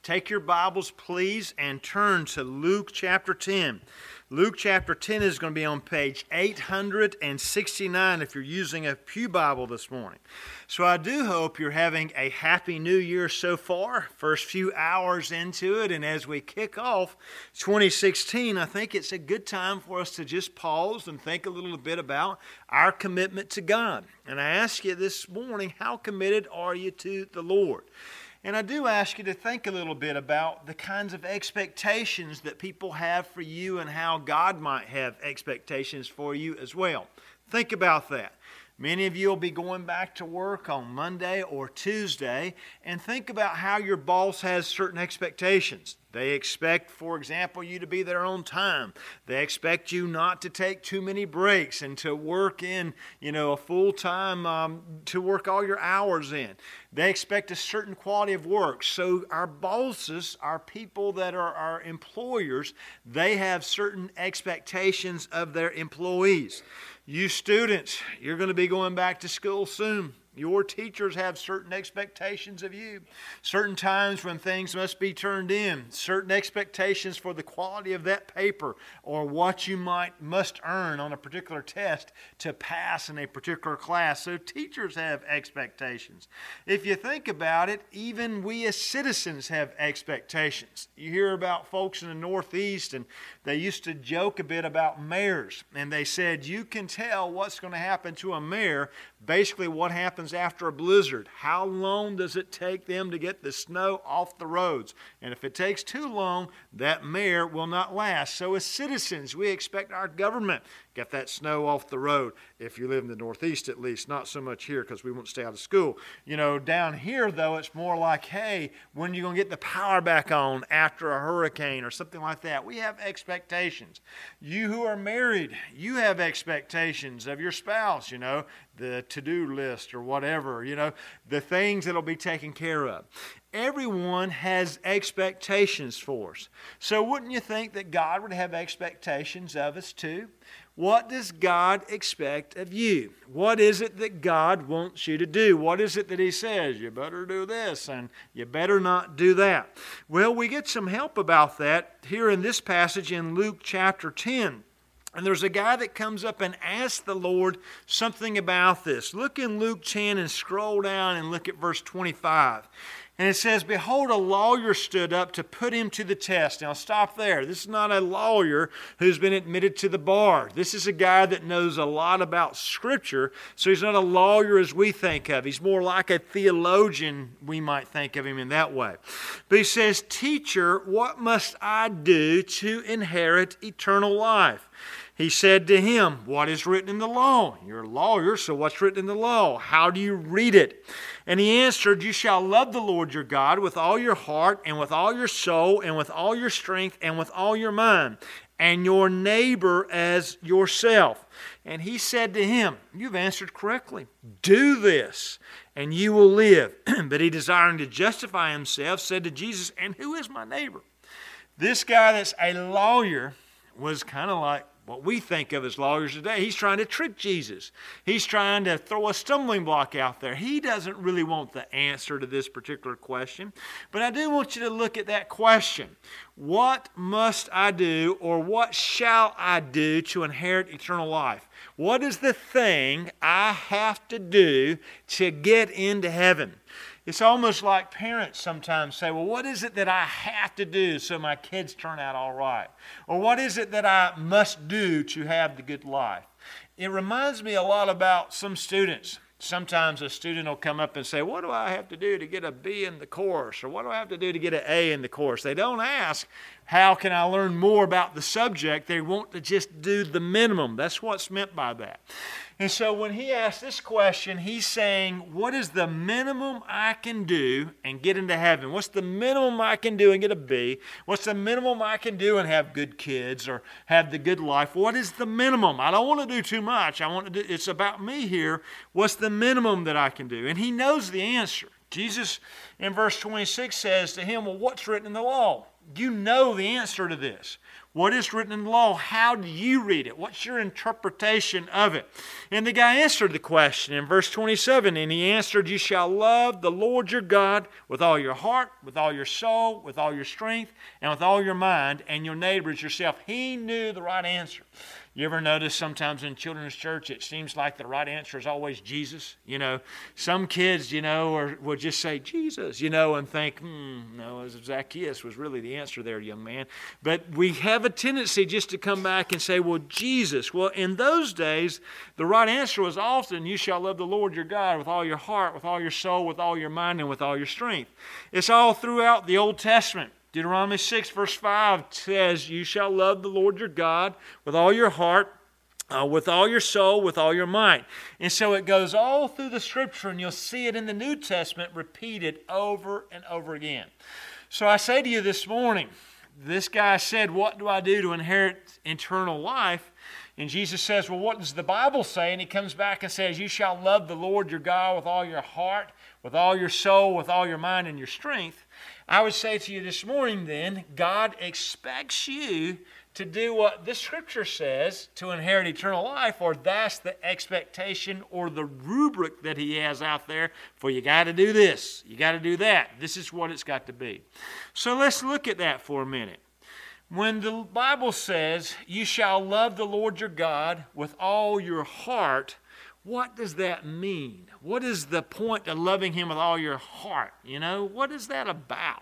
Take your Bibles, please, and turn to Luke chapter 10. Luke chapter 10 is going to be on page 869 if you're using a pew Bible this morning. So I do hope you're having a happy new year so far, first few hours into it, and as we kick off 2016, I think it's a good time for us to just pause and think a little bit about our commitment to God. And I ask you this morning, how committed are you to the Lord? And I do ask you to think a little bit about the kinds of expectations that people have for you and how God might have expectations for you as well. Think about that. Many of you will be going back to work on Monday or Tuesday, and think about how your boss has certain expectations. They expect, for example, you to be there on time. They expect you not to take too many breaks and to work in, a full time, to work all your hours in. They expect a certain quality of work. So our bosses, our people that are our employers, they have certain expectations of their employees. You students, you're going to be going back to school soon. Your teachers have certain expectations of you, certain times when things must be turned in, certain expectations for the quality of that paper or what you must earn on a particular test to pass in a particular class. So teachers have expectations. If you think about it, even we as citizens have expectations. You hear about folks in the Northeast, and they used to joke a bit about mayors, and they said you can tell what's going to happen to a mayor, basically what happens after a blizzard. How long does it take them to get the snow off the roads? And if it takes too long, that mayor will not last. So as citizens, we expect our government to get that snow off the road. If you live in the Northeast at least, not so much here because we won't stay out of school. Down here though, it's more like, hey, when are you going to get the power back on after a hurricane or something like that? We have expectations. You who are married, you have expectations of your spouse, the to-do list or whatever, the things that will be taken care of. Everyone has expectations for us. So wouldn't you think that God would have expectations of us too? What does God expect of you? What is it that God wants you to do? What is it that He says? You better do this and you better not do that. Well, we get some help about that here in this passage in Luke chapter 10. And there's a guy that comes up and asks the Lord something about this. Look in Luke 10 and scroll down and look at verse 25. And it says, "Behold, a lawyer stood up to put him to the test." Now stop there. This is not a lawyer who's been admitted to the bar. This is a guy that knows a lot about Scripture. So he's not a lawyer as we think of. He's more like a theologian, we might think of him in that way. But he says, "Teacher, what must I do to inherit eternal life?" He said to him, "What is written in the law?" You're a lawyer, so what's written in the law? How do you read it? And he answered, "You shall love the Lord your God with all your heart and with all your soul and with all your strength and with all your mind, and your neighbor as yourself." And he said to him, "You've answered correctly. Do this, and you will live." But he, desiring to justify himself, said to Jesus, "And who is my neighbor?" This guy that's a lawyer was kind of like what we think of as lawyers today. He's trying to trick Jesus. He's trying to throw a stumbling block out there. He doesn't really want the answer to this particular question. But I do want you to look at that question. What must I do, or what shall I do to inherit eternal life? What is the thing I have to do to get into heaven? It's almost like parents sometimes say, well, what is it that I have to do so my kids turn out all right? Or what is it that I must do to have the good life? It reminds me a lot about some students. Sometimes a student will come up and say, what do I have to do to get a B in the course? Or what do I have to do to get an A in the course? They don't ask, how can I learn more about the subject? They want to just do the minimum. That's what's meant by that. And so when he asks this question, he's saying, what is the minimum I can do and get into heaven? What's the minimum I can do and get a B? What's the minimum I can do and have good kids or have the good life? What is the minimum? I don't want to do too much. It's about me here. What's the minimum that I can do? And he knows the answer. Jesus in verse 26 says to him, well, what's written in the law? You know the answer to this. What is written in the law? How do you read it? What's your interpretation of it? And the guy answered the question in verse 27. And he answered, you shall love the Lord your God with all your heart, with all your soul, with all your strength, and with all your mind, and your neighbor as yourself. He knew the right answer. You ever notice sometimes in children's church it seems like the right answer is always Jesus? Some kids, will just say Jesus, and think, no, Zacchaeus was really the answer there, young man. But we have a tendency just to come back and say, well, Jesus. Well, in those days, the right answer was often, you shall love the Lord your God with all your heart, with all your soul, with all your mind, and with all your strength. It's all throughout the Old Testament. Deuteronomy 6 verse 5 says, you shall love the Lord your God with all your heart, with all your soul, with all your might. And so it goes all through the Scripture, and you'll see it in the New Testament repeated over and over again. So I say to you this morning, this guy said, what do I do to inherit eternal life? And Jesus says, well, what does the Bible say? And he comes back and says, you shall love the Lord your God with all your heart, with all your soul, with all your mind and your strength. I would say to you this morning then, God expects you to do what this Scripture says to inherit eternal life, or that's the expectation or the rubric that He has out there for you got to do this, you got to do that. This is what it's got to be. So let's look at that for a minute. When the Bible says, you shall love the Lord your God with all your heart, what does that mean? What is the point of loving Him with all your heart? What is that about?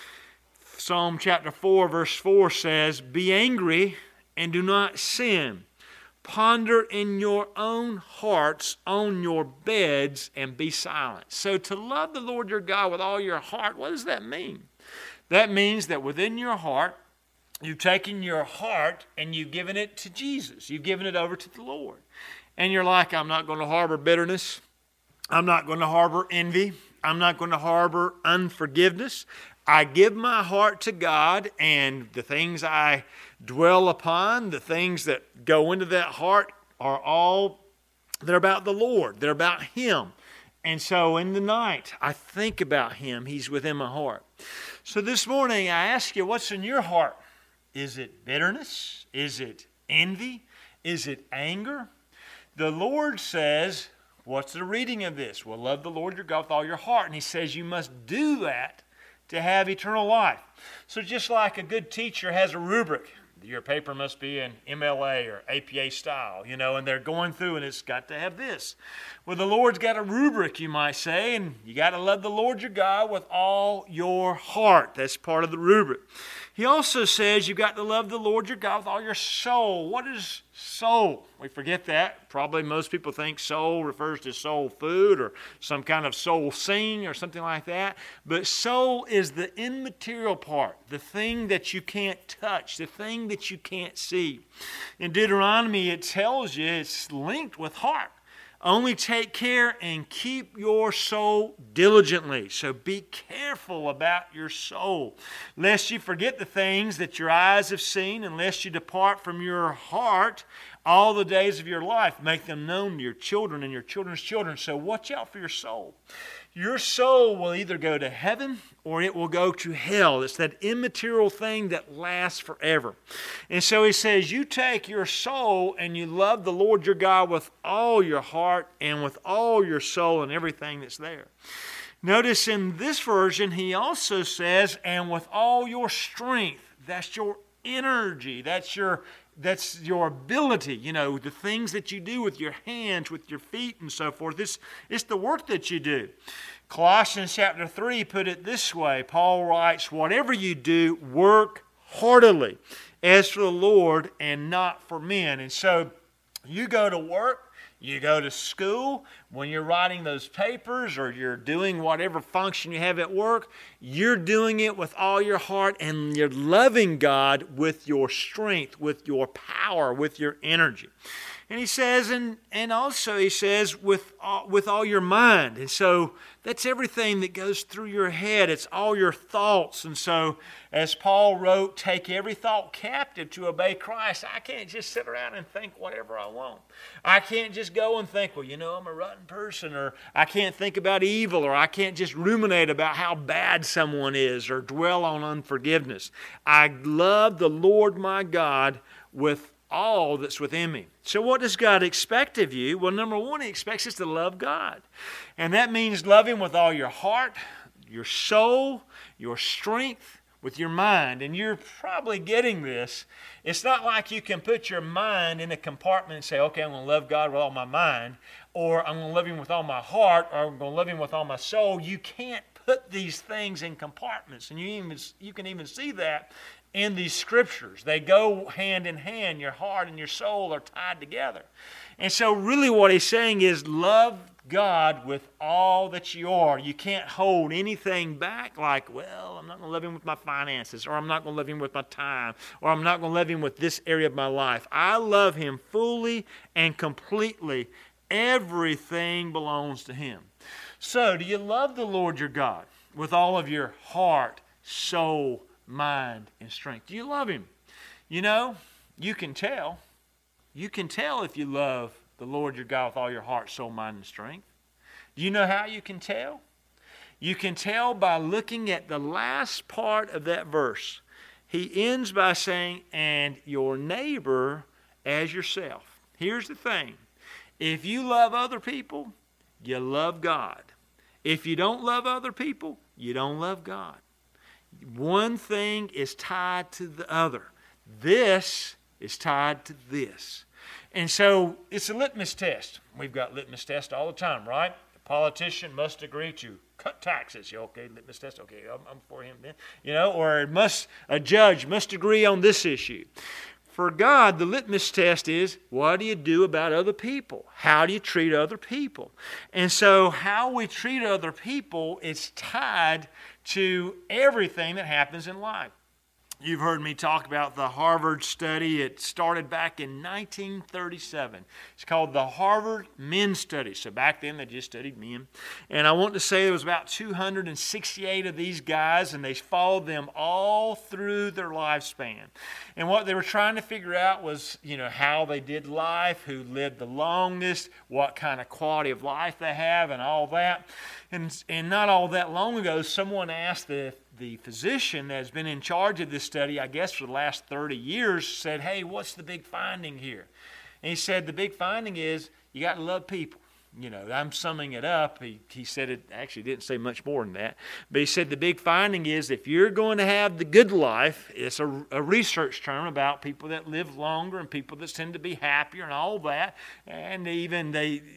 Psalm chapter 4 verse 4 says, be angry and do not sin. Ponder in your own hearts on your beds and be silent. So to love the Lord your God with all your heart, what does that mean? That means that within your heart, you've taken your heart and you've given it to Jesus. You've given it over to the Lord. And you're like, I'm not going to harbor bitterness. I'm not going to harbor envy. I'm not going to harbor unforgiveness. I give my heart to God, and the things I dwell upon, the things that go into that heart they're about the Lord. They're about Him. And so in the night, I think about Him. He's within my heart. So this morning, I ask you, what's in your heart? Is it bitterness? Is it envy? Is it anger? The Lord says, what's the reading of this? Well, love the Lord your God with all your heart. And He says you must do that to have eternal life. So just like a good teacher has a rubric, your paper must be in MLA or APA style, and they're going through and it's got to have this. Well, the Lord's got a rubric, you might say, and you got to love the Lord your God with all your heart. That's part of the rubric. He also says you've got to love the Lord your God with all your soul. What is soul? We forget that. Probably most people think soul refers to soul food or some kind of soul sing or something like that. But soul is the immaterial part, the thing that you can't touch, the thing that you can't see. In Deuteronomy, it tells you it's linked with heart. Only take care and keep your soul diligently. So be careful about your soul, lest you forget the things that your eyes have seen, and lest you depart from your heart all the days of your life. Make them known to your children and your children's children. So watch out for your soul. Your soul will either go to heaven or it will go to hell. It's that immaterial thing that lasts forever. And so he says, you take your soul and you love the Lord your God with all your heart and with all your soul and everything that's there. Notice in this version, he also says, and with all your strength. That's your energy. That's your ability, the things that you do with your hands, with your feet and so forth. It's the work that you do. Colossians chapter 3 put it this way. Paul writes, whatever you do, work heartily as for the Lord and not for men. And so you go to work, you go to school, when you're writing those papers or you're doing whatever function you have at work, you're doing it with all your heart and you're loving God with your strength, with your power, with your energy. And he says, and also he says, with all your mind. And so that's everything that goes through your head. It's all your thoughts. And so as Paul wrote, take every thought captive to obey Christ. I can't just sit around and think whatever I want. I can't just go and think, well, I'm a rotten person, or I can't think about evil, or I can't just ruminate about how bad someone is, or dwell on unforgiveness. I love the Lord my God with all that's within me. So what does God expect of you? Well, number one, He expects us to love God. And that means love Him with all your heart, your soul, your strength, with your mind. And you're probably getting this. It's not like you can put your mind in a compartment and say, okay, I'm going to love God with all my mind, or I'm going to love Him with all my heart, or I'm going to love Him with all my soul. You can't put these things in compartments. And you can even see that in these scriptures. They go hand in hand. Your heart and your soul are tied together. And so really what he's saying is love God with all that you are. You can't hold anything back like, well, I'm not going to love Him with my finances, or I'm not going to love Him with my time, or I'm not going to love Him with this area of my life. I love Him fully and completely. Everything belongs to Him. So, do you love the Lord your God with all of your heart, soul, mind, and strength? Do you love Him? You can tell. You can tell if you love the Lord your God with all your heart, soul, mind, and strength. Do you know how you can tell? You can tell by looking at the last part of that verse. He ends by saying, and your neighbor as yourself. Here's the thing. If you love other people, you love God. If you don't love other people, you don't love God. One thing is tied to the other. This is tied to this. And so it's a litmus test. We've got litmus tests all the time, right? A politician must agree to cut taxes. Okay, litmus test. Okay, I'm for him then. Or a judge must agree on this issue. For God, the litmus test is, what do you do about other people? How do you treat other people? And so how we treat other people is tied to everything that happens in life. You've heard me talk about the Harvard study. It started back in 1937. It's called the Harvard Men Study. So back then they just studied men. And I want to say there was about 268 of these guys, and they followed them all through their lifespan. And what they were trying to figure out was, how they did life, who lived the longest, what kind of quality of life they have, and all that. And not all that long ago, someone asked the physician that has been in charge of this study, I guess for the last 30 years, said, hey, what's the big finding here? And he said, the big finding is you got to love people. I'm summing it up. He said it actually didn't say much more than that. But he said the big finding is if you're going to have the good life, it's a research term about people that live longer and people that tend to be happier and all that. And even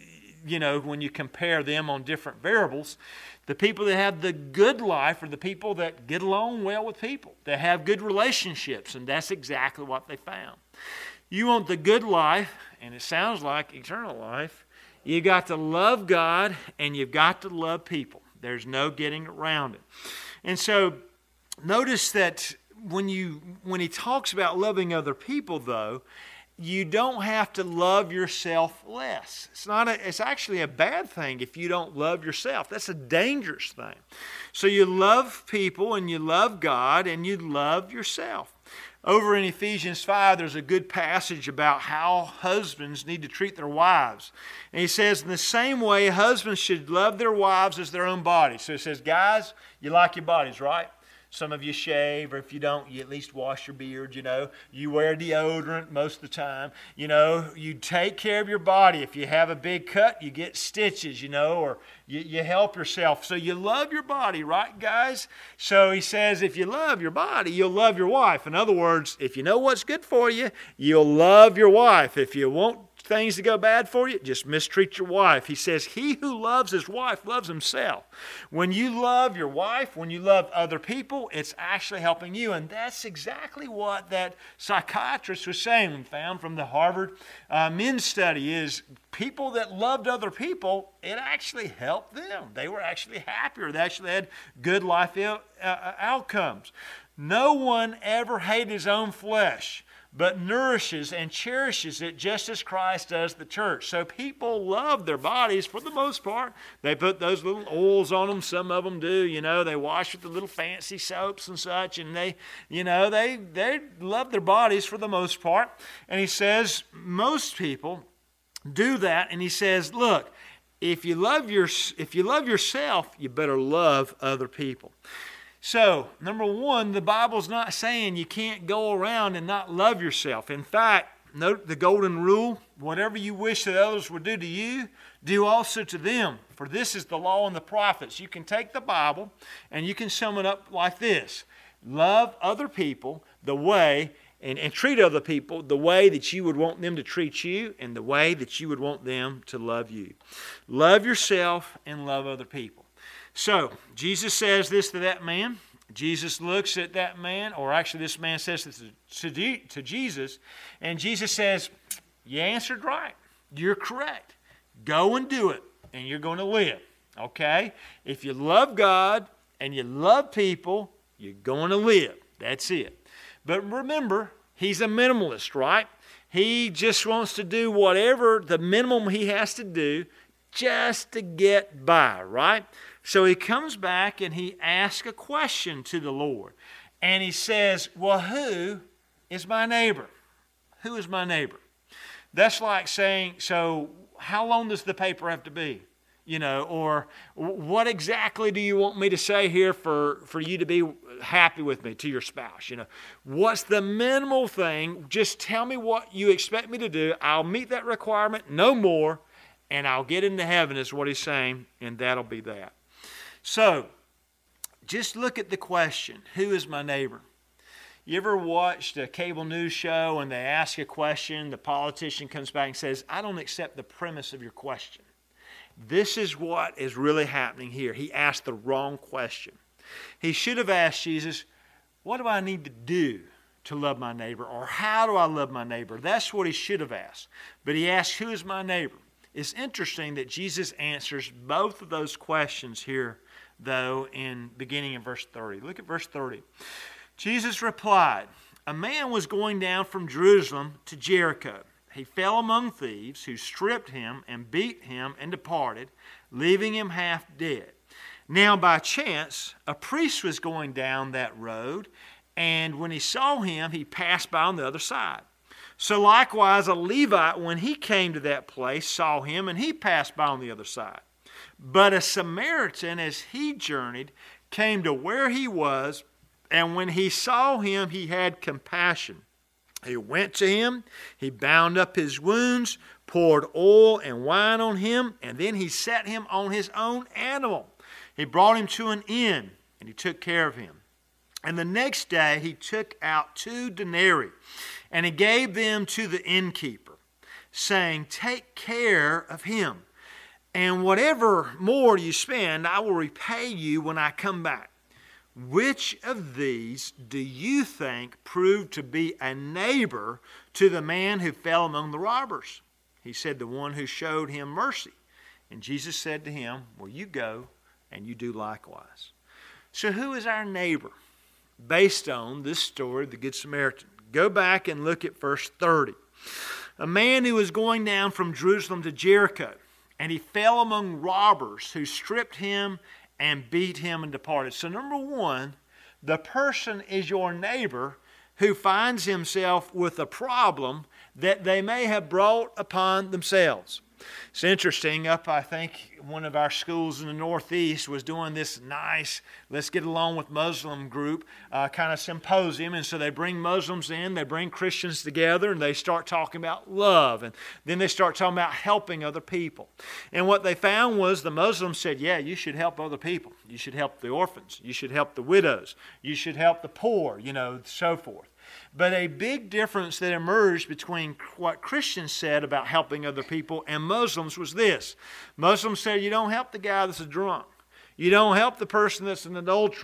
when you compare them on different variables, the people that have the good life are the people that get along well with people, that have good relationships, and that's exactly what they found. You want the good life, and it sounds like eternal life, you got to love God and you've got to love people. There's no getting around it. And so notice that when he talks about loving other people, though, you don't have to love yourself less. It's actually a bad thing if you don't love yourself. That's a dangerous thing. So you love people and you love God and you love yourself. Over in Ephesians 5, there's a good passage about how husbands need to treat their wives. And he says, in the same way, husbands should love their wives as their own bodies. So he says, guys, you like your bodies, right? Some of you shave, or if you don't, you at least wash your beard, You wear deodorant most of the time. You take care of your body. If you have a big cut, you get stitches, or you help yourself. So you love your body, right, guys? So he says if you love your body, you'll love your wife. In other words, if you know what's good for you, you'll love your wife. If you want things to go bad for you, just mistreat your wife. He says, he who loves his wife loves himself. When you love your wife, when you love other people, it's actually helping you. And that's exactly what that psychiatrist was saying and found from the Harvard men's study is people that loved other people, it actually helped them. They were actually happier. They actually had good life outcomes. No one ever hated his own flesh, but nourishes and cherishes it just as Christ does the church. So people love their bodies for the most part. They put those little oils on them. Some of them do, they wash with the little fancy soaps and such, and they love their bodies for the most part. And he says most people do that, and he says, look, if you love yourself, you better love other people. So, number one, the Bible's not saying you can't go around and not love yourself. In fact, note the golden rule, whatever you wish that others would do to you, do also to them. For this is the law and the prophets. You can take the Bible and you can sum it up like this. Love other people the way and treat other people the way that you would want them to treat you and the way that you would want them to love you. Love yourself and love other people. So, Jesus says this to that man. Jesus looks at that man, or actually this man says this to Jesus, and Jesus says, you answered right. You're correct. Go and do it, and you're going to live. Okay? If you love God and you love people, you're going to live. That's it. But remember, he's a minimalist, right? He just wants to do whatever the minimum he has to do just to get by, right? So he comes back and he asks a question to the Lord. And he says, well, who is my neighbor? Who is my neighbor? That's like saying, so how long does the paper have to be? Or what exactly do you want me to say here for you to be happy with me, to your spouse? What's the minimal thing? Just tell me what you expect me to do. I'll meet that requirement, no more, and I'll get into heaven is what he's saying, and that'll be that. So, just look at the question, who is my neighbor? You ever watched a cable news show and they ask a question, the politician comes back and says, I don't accept the premise of your question. This is what is really happening here. He asked the wrong question. He should have asked Jesus, what do I need to do to love my neighbor? Or how do I love my neighbor? That's what he should have asked. But he asked, who is my neighbor? It's interesting that Jesus answers both of those questions here, though, beginning in verse 30. Look at verse 30. Jesus replied, a man was going down from Jerusalem to Jericho. He fell among thieves who stripped him and beat him and departed, leaving him half dead. Now by chance, a priest was going down that road, and when he saw him, he passed by on the other side. So likewise, a Levite, when he came to that place, saw him, and he passed by on the other side. But a Samaritan, as he journeyed, came to where he was, and when he saw him, he had compassion. He went to him, he bound up his wounds, poured oil and wine on him, and then he set him on his own animal. He brought him to an inn, and he took care of him. And the next day he took out 2 denarii, and he gave them to the innkeeper, saying, take care of him, and whatever more you spend, I will repay you when I come back. Which of these do you think proved to be a neighbor to the man who fell among the robbers? He said, the one who showed him mercy. And Jesus said to him, well, you go and you do likewise. So who is our neighbor? Based on this story, the Good Samaritan. Go back and look at verse 30. A man who was going down from Jerusalem to Jericho, and he fell among robbers who stripped him and beat him and departed. So number one, the person is your neighbor who finds himself with a problem that they may have brought upon themselves. It's interesting, I think one of our schools in the Northeast was doing this nice, let's get along with Muslim group kind of symposium. And so they bring Muslims in, they bring Christians together, and they start talking about love. And then they start talking about helping other people. And what they found was the Muslims said, yeah, you should help other people. You should help the orphans. You should help the widows. You should help the poor, so forth. But a big difference that emerged between what Christians said about helping other people and Muslims was this. Muslims said you don't help the guy that's a drunk. You don't help the person that's an adulterer.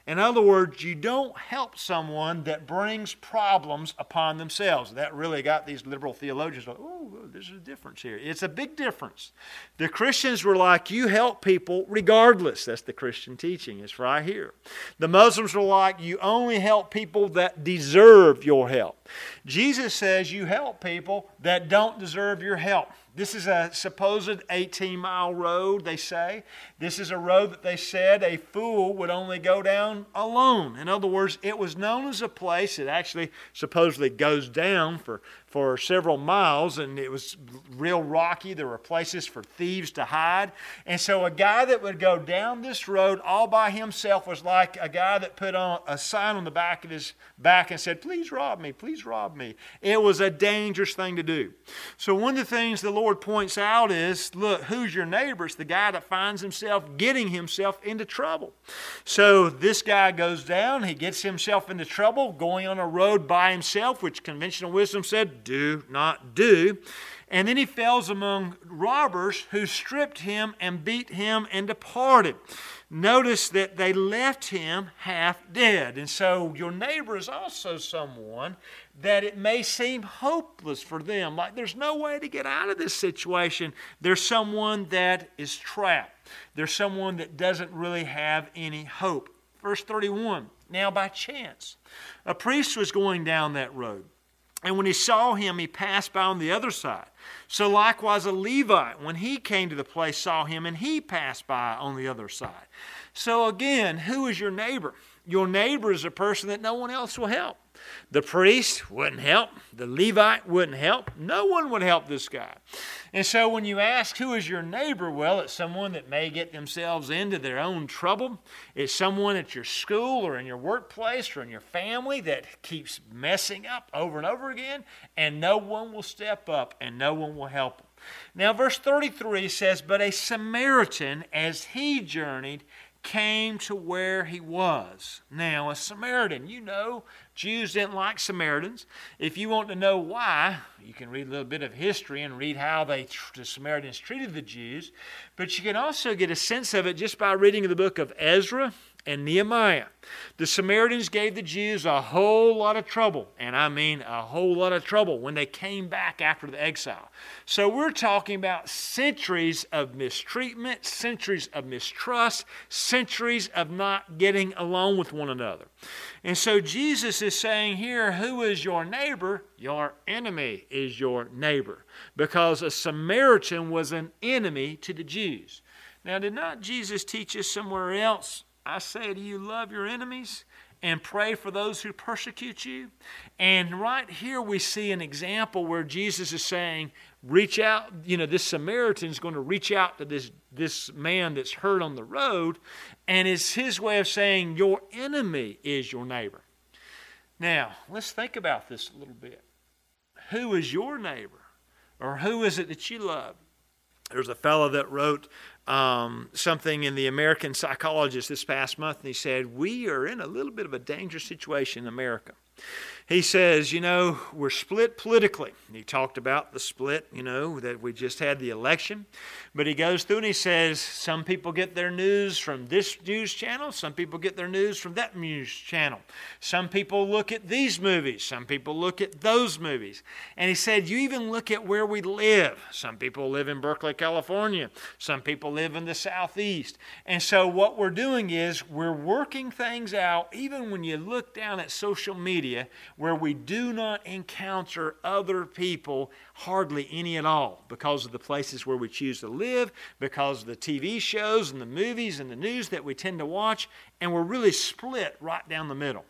In other words, you don't help someone that brings problems upon themselves. That really got these liberal theologians like, oh, there's a difference here. It's a big difference. The Christians were like, you help people regardless. That's the Christian teaching. It's right here. The Muslims were like, you only help people that deserve your help. Jesus says you help people that don't deserve your help. This is a supposed 18-mile road, they say. This is a road that they said a fool would only go down alone. In other words, it was known as a place that actually supposedly goes down for several miles, and it was real rocky. There were places for thieves to hide. And so a guy that would go down this road all by himself was like a guy that put on a sign on the back of his back and said, please rob me, please rob me. It was a dangerous thing to do. So one of the things the Lord points out is, look, who's your neighbor? It's the guy that finds himself getting himself into trouble. So this guy goes down, he gets himself into trouble, going on a road by himself, which conventional wisdom said, do not do. And then he falls among robbers who stripped him and beat him and departed. Notice that they left him half dead. And so your neighbor is also someone that it may seem hopeless for them, like there's no way to get out of this situation. There's someone that is trapped. There's someone that doesn't really have any hope. Verse 31, now by chance, a priest was going down that road. And when he saw him, he passed by on the other side. So likewise a Levite, when he came to the place, saw him, and he passed by on the other side. So again, who is your neighbor? Your neighbor is a person that no one else will help. The priest wouldn't help. The Levite wouldn't help. No one would help this guy. And so when you ask who is your neighbor, well, it's someone that may get themselves into their own trouble. It's someone at your school or in your workplace or in your family that keeps messing up over and over again, and no one will step up and no one will help them. Now verse 33 says, but a Samaritan, as he journeyed, came to where he was. Now, a Samaritan, you know, Jews didn't like Samaritans. If you want to know why, you can read a little bit of history and read how the Samaritans treated the Jews. But you can also get a sense of it just by reading the book of Ezra and Nehemiah. The Samaritans gave the Jews a whole lot of trouble, and I mean a whole lot of trouble, when they came back after the exile. So we're talking about centuries of mistreatment, centuries of mistrust, centuries of not getting along with one another. And so Jesus is saying here, who is your neighbor? Your enemy is your neighbor, because a Samaritan was an enemy to the Jews. Now, did not Jesus teach us somewhere else, I say to you, love your enemies and pray for those who persecute you? And right here we see an example where Jesus is saying, reach out. You know, this Samaritan is going to reach out to this man that's hurt on the road, and it's his way of saying your enemy is your neighbor. Now, let's think about this a little bit. Who is your neighbor? Or who is it that you love? There's a fellow that wrote something in the American Psychologist this past month, and he said, we are in a little bit of a dangerous situation in America. He says, you know, we're split politically. He talked about the split, you know, that we just had the election. But he goes through and he says, some people get their news from this news channel. Some people get their news from that news channel. Some people look at these movies. Some people look at those movies. And he said, you even look at where we live. Some people live in Berkeley, California. Some people live in the Southeast. And so what we're doing is we're working things out, even when you look down at social media, where we do not encounter other people hardly any at all, because of the places where we choose to live, because of the TV shows and the movies and the news that we tend to watch, and we're really split right down the middle.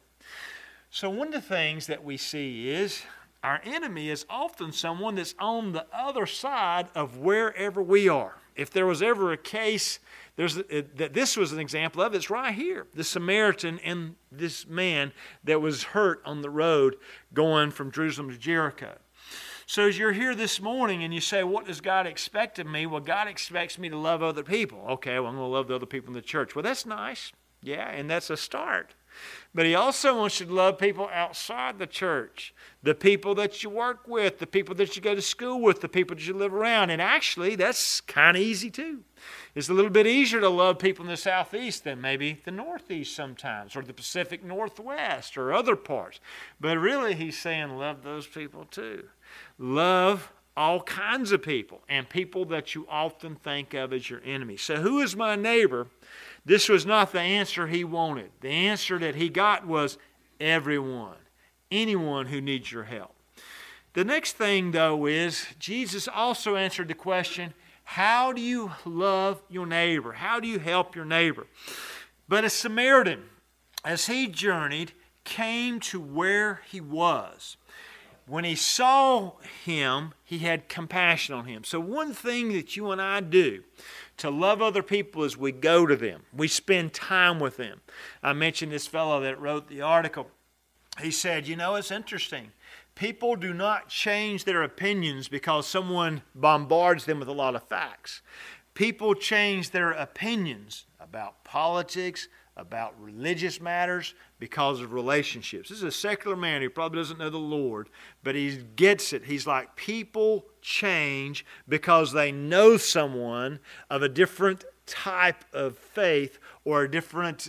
So one of the things that we see is our enemy is often someone that's on the other side of wherever we are. If there was ever a case that this was an example of, it's right here. The Samaritan and this man that was hurt on the road going from Jerusalem to Jericho. So as you're here this morning and you say, what does God expect of me? Well, God expects me to love other people. Okay, well, I'm going to love the other people in the church. Well, that's nice. Yeah, and that's a start. But he also wants you to love people outside the church. The people that you work with, the people that you go to school with, the people that you live around. And actually, that's kind of easy too. It's a little bit easier to love people in the Southeast than maybe the Northeast sometimes, or the Pacific Northwest, or other parts. But really, he's saying love those people too. Love all kinds of people, and people that you often think of as your enemy. So who is my neighbor? This was not the answer he wanted. The answer that he got was everyone, anyone who needs your help. The next thing, though, is Jesus also answered the question, how do you love your neighbor? How do you help your neighbor? But a Samaritan, as he journeyed, came to where he was. When he saw him, he had compassion on him. So one thing that you and I do to love other people is we go to them. We spend time with them. I mentioned this fellow that wrote the article. He said, it's interesting. People do not change their opinions because someone bombards them with a lot of facts. People change their opinions about politics, about religious matters, because of relationships. This is a secular man who probably doesn't know the Lord, but he gets it. He's like, people change because they know someone of a different type of faith or a different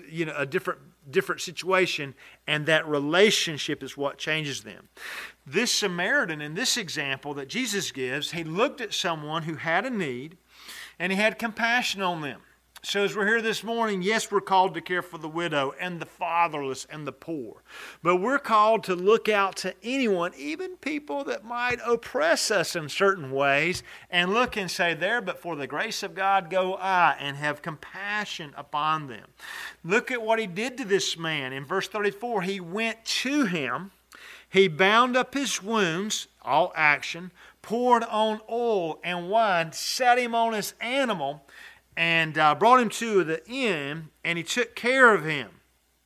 situation, and that relationship is what changes them. This Samaritan, in this example that Jesus gives, he looked at someone who had a need, and he had compassion on them. So as we're here this morning, yes, we're called to care for the widow and the fatherless and the poor. But we're called to look out to anyone, even people that might oppress us in certain ways, and look and say, there, but for the grace of God go I, and have compassion upon them. Look at what he did to this man. In verse 34, he went to him, he bound up his wounds, all action, poured on oil and wine, set him on his animal, and brought him to the inn, and he took care of him.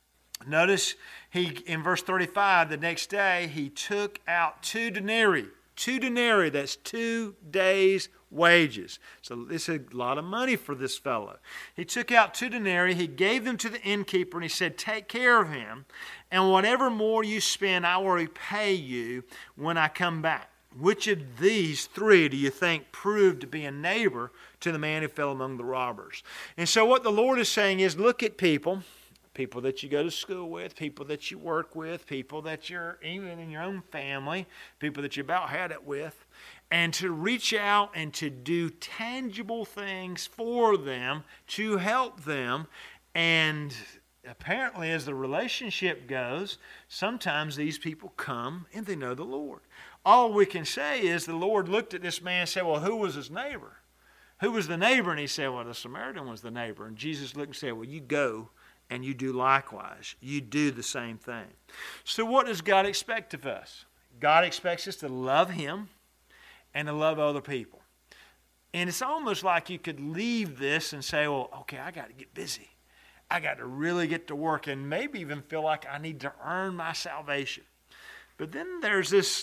Notice in verse 35, the next day, he took out 2 denarii. 2 denarii, that's 2 days' wages. So this is a lot of money for this fellow. He took out 2 denarii, he gave them to the innkeeper, and he said, take care of him, and whatever more you spend, I will repay you when I come back. Which of these 3 do you think proved to be a neighbor to the man who fell among the robbers? And so what the Lord is saying is, look at people that you go to school with, people that you work with, people that you're even in your own family, people that you about had it with, and to reach out and to do tangible things for them, to help them. And apparently, as the relationship goes, sometimes these people come and they know the Lord. All we can say is the Lord looked at this man and said, well, who was his neighbor? Who was the neighbor? And he said, well, the Samaritan was the neighbor. And Jesus looked and said, well, you go and you do likewise. You do the same thing. So what does God expect of us? God expects us to love Him and to love other people. And it's almost like you could leave this and say, well, okay, I got to get busy. I got to really get to work and maybe even feel like I need to earn my salvation. But then there's this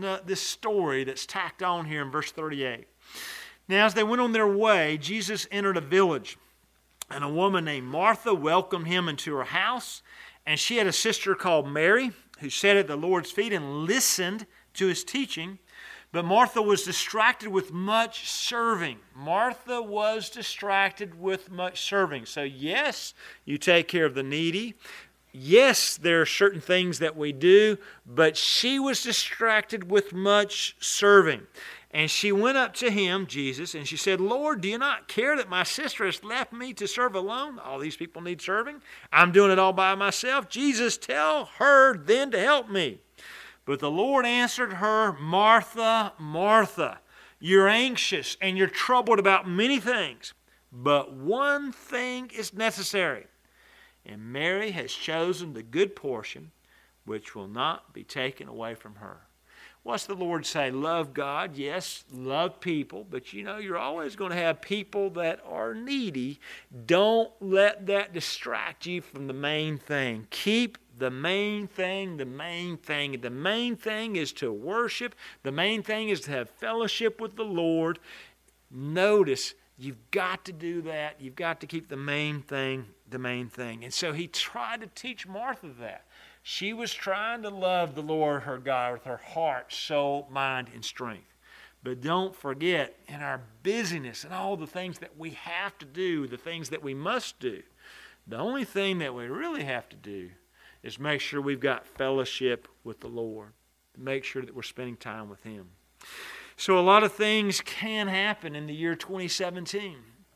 story that's tacked on here in verse 38. Now, as they went on their way, Jesus entered a village, and a woman named Martha welcomed him into her house, and she had a sister called Mary, who sat at the Lord's feet and listened to His teaching. But Martha was distracted with much serving. Martha was distracted with much serving. So yes, you take care of the needy. Yes, there are certain things that we do, but she was distracted with much serving. And she went up to him, Jesus, and she said, Lord, do you not care that my sister has left me to serve alone? All these people need serving. I'm doing it all by myself. Jesus, tell her then to help me. But the Lord answered her, Martha, Martha, you're anxious and you're troubled about many things, but one thing is necessary. And Mary has chosen the good portion, which will not be taken away from her. What's the Lord say? Love God, yes, love people, but you're always going to have people that are needy. Don't let that distract you from the main thing. Keep the main thing the main thing. The main thing is to worship. The main thing is to have fellowship with the Lord. Notice, you've got to do that. You've got to keep the main thing the main thing. And so he tried to teach Martha that. She was trying to love the Lord her God with her heart, soul, mind, and strength. But don't forget, in our busyness and all the things that we have to do, the things that we must do, the only thing that we really have to do is make sure we've got fellowship with the Lord. Make sure that we're spending time with Him. So a lot of things can happen in the year 2017.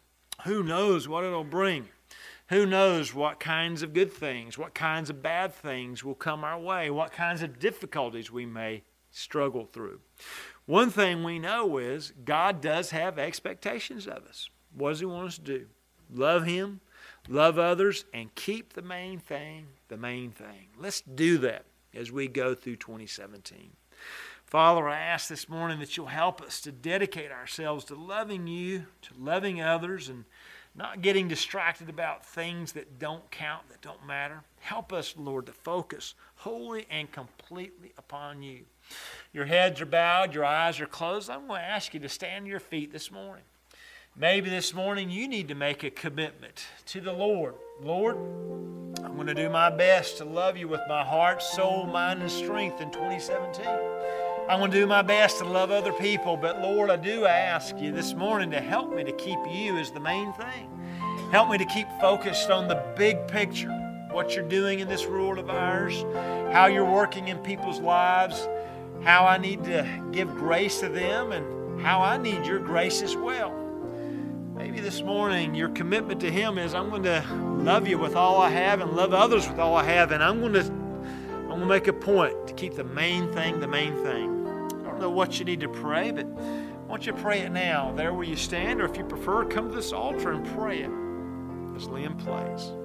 Who knows what it'll bring? Who knows what kinds of good things, what kinds of bad things will come our way, what kinds of difficulties we may struggle through. One thing we know is God does have expectations of us. What does He want us to do? Love Him, love others, and keep the main thing the main thing. Let's do that as we go through 2017. Father, I ask this morning that You'll help us to dedicate ourselves to loving You, to loving others, and not getting distracted about things that don't count, that don't matter. Help us, Lord, to focus wholly and completely upon You. Your heads are bowed, your eyes are closed. I'm going to ask you to stand to your feet this morning. Maybe this morning you need to make a commitment to the Lord. Lord, I'm going to do my best to love You with my heart, soul, mind, and strength in 2017. I'm going to do my best to love other people, but Lord, I do ask You this morning to help me to keep You as the main thing. Help me to keep focused on the big picture, what You're doing in this world of ours, how You're working in people's lives, how I need to give grace to them, and how I need Your grace as well. Maybe this morning your commitment to Him is, I'm going to love You with all I have and love others with all I have, and I'm going to make a point to keep the main thing the main thing. I don't know what you need to pray, but I want you to pray it now, there where you stand, or if you prefer, come to this altar and pray it as Lynn plays.